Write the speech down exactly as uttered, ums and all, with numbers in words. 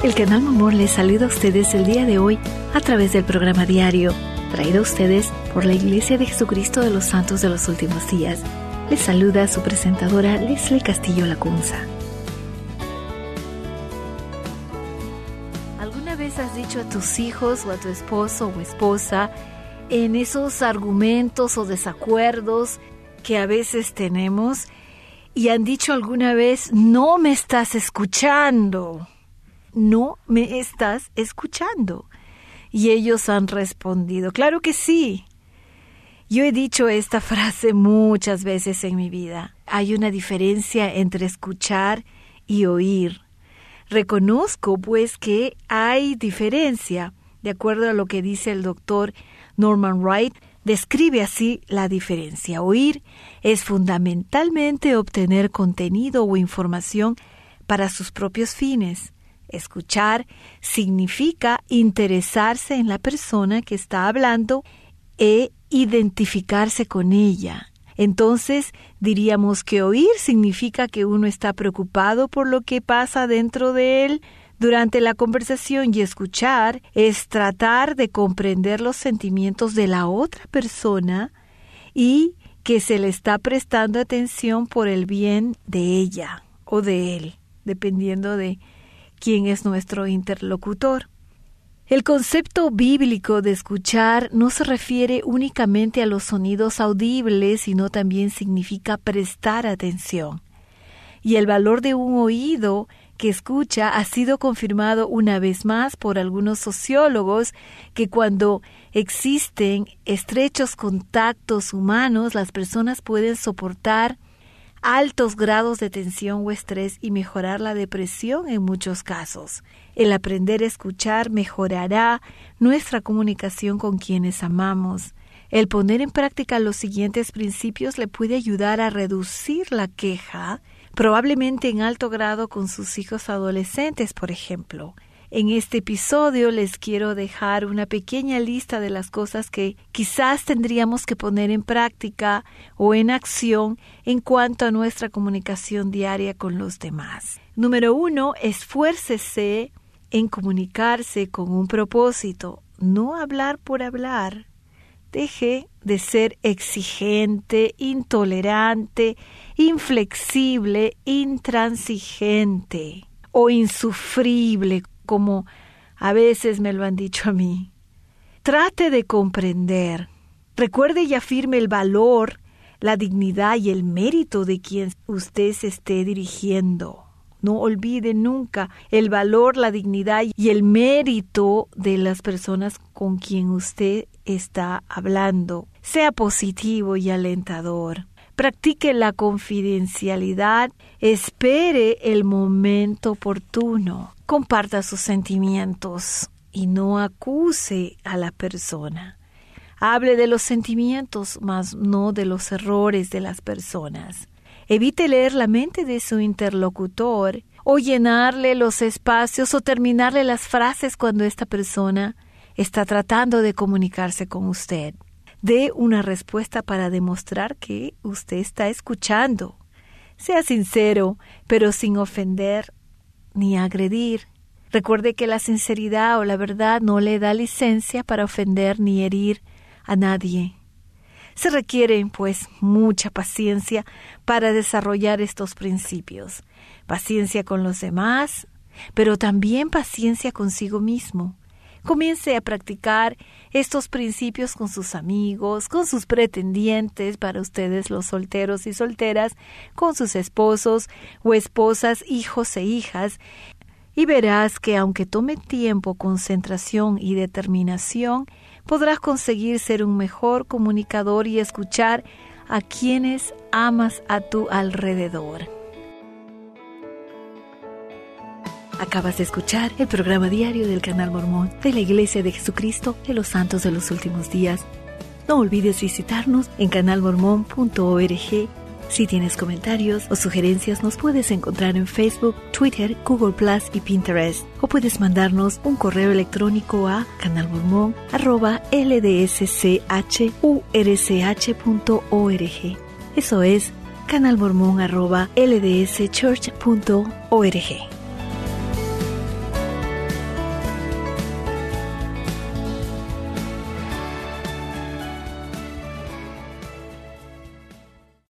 El Canal Mormón les saluda a ustedes el día de hoy a través del programa diario, traído a ustedes por la Iglesia de Jesucristo de los Santos de los Últimos Días. Les saluda su presentadora Leslie Castillo Lacunza. ¿Alguna vez has dicho a tus hijos o a tu esposo o esposa en esos argumentos o desacuerdos que a veces tenemos y han dicho alguna vez, no me estás escuchando, no me estás escuchando? Y ellos han respondido, claro que sí. Yo he dicho esta frase muchas veces en mi vida. Hay una diferencia entre escuchar y oír. Reconozco pues que hay diferencia. De acuerdo a lo que dice el doctor Norman Wright, describe así la diferencia. Oír es fundamentalmente obtener contenido o información para sus propios fines. Escuchar significa interesarse en la persona que está hablando e identificarse con ella. Entonces, diríamos que oír significa que uno está preocupado por lo que pasa dentro de él durante la conversación, y escuchar es tratar de comprender los sentimientos de la otra persona y que se le está prestando atención por el bien de ella o de él, dependiendo de quién es nuestro interlocutor. El concepto bíblico de escuchar no se refiere únicamente a los sonidos audibles, sino también significa prestar atención. Y el valor de un oído que escucha ha sido confirmado una vez más por algunos sociólogos, que cuando existen estrechos contactos humanos, las personas pueden soportar altos grados de tensión o estrés y mejorar la depresión en muchos casos. El aprender a escuchar mejorará nuestra comunicación con quienes amamos. El poner en práctica los siguientes principios le puede ayudar a reducir la queja, probablemente en alto grado con sus hijos adolescentes, por ejemplo. En este episodio les quiero dejar una pequeña lista de las cosas que quizás tendríamos que poner en práctica o en acción en cuanto a nuestra comunicación diaria con los demás. Número uno, esfuércese en comunicarse con un propósito, no hablar por hablar. Deje de ser exigente, intolerante, inflexible, intransigente o insufrible, como a veces me lo han dicho a mí. Trate de comprender. Recuerde y afirme el valor, la dignidad y el mérito de quien usted se esté dirigiendo. No olvide nunca el valor, la dignidad y el mérito de las personas con quien usted está hablando. Sea positivo y alentador. Practique la confidencialidad. Espere el momento oportuno. Comparta sus sentimientos y no acuse a la persona. Hable de los sentimientos, mas no de los errores de las personas. Evite leer la mente de su interlocutor o llenarle los espacios o terminarle las frases cuando esta persona está tratando de comunicarse con usted. Dé una respuesta para demostrar que usted está escuchando. Sea sincero, pero sin ofender ni agredir. Recuerde que la sinceridad o la verdad no le da licencia para ofender ni herir a nadie. Se requiere, pues, mucha paciencia para desarrollar estos principios. Paciencia con los demás, pero también paciencia consigo mismo. Comience a practicar estos principios con sus amigos, con sus pretendientes, para ustedes los solteros y solteras, con sus esposos o esposas, hijos e hijas, y verás que aunque tome tiempo, concentración y determinación, podrás conseguir ser un mejor comunicador y escuchar a quienes amas a tu alrededor. Acabas de escuchar el programa diario del Canal Mormón de la Iglesia de Jesucristo de los Santos de los Últimos Días. No olvides visitarnos en canal mormón punto org. Si tienes comentarios o sugerencias, nos puedes encontrar en Facebook, Twitter, Google Plus y Pinterest. O puedes mandarnos un correo electrónico a canalmormon arroba l d s c h u r c h punto org. Eso es canalmormon arroba l d s church punto org.